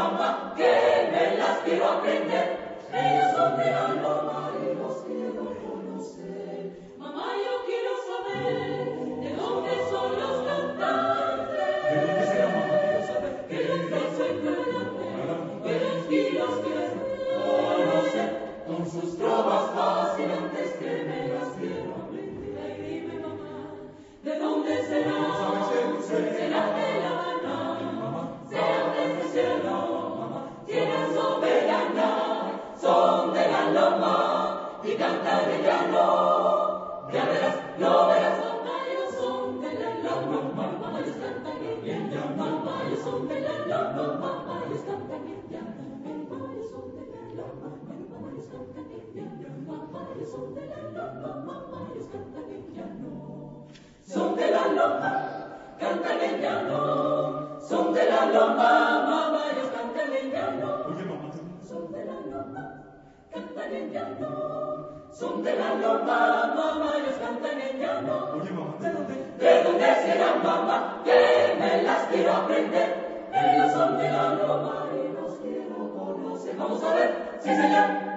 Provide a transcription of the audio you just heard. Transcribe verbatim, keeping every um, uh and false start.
mamá, que me las quiero aprender. Ellos son de la loma y los quiero conocer. Mamá, yo quiero saber de dónde son los cantantes. ¿De dónde será, mamá? Quiero saber que los beso y que los quiero conocer. Con sus trovas fascinantes que me las quiero aprender. Y dime, mamá, ¿de dónde será? ¿Será de La Habana? ¿Será desde el cielo? Tienen soberanía, son de la loma y cantan de llano. Ya verás, lo verás, mamá, ellos son de la loma, mamá, ellos cantan en llano, mamá, ellos son de la loma, mamá, ellos cantan en llano, mamá, ellos son de la loma, mamá, ellos cantan en llano, mamá, ellos son de la loma, mamá, ellos cantan en llano. Son de la loma, cantan en llano, son de la loma, mamá, ellos cantan en llano. Oye, mamá, son de la loma, cantan en llano, son de la loma, mamá, ellos cantan en llano. Oye, mamá, ¿de dónde? ¿De dónde serán, mamá? Que me las quiero aprender. Ellos son de la loma y los quiero conocer. Vamos a ver, sí, señor.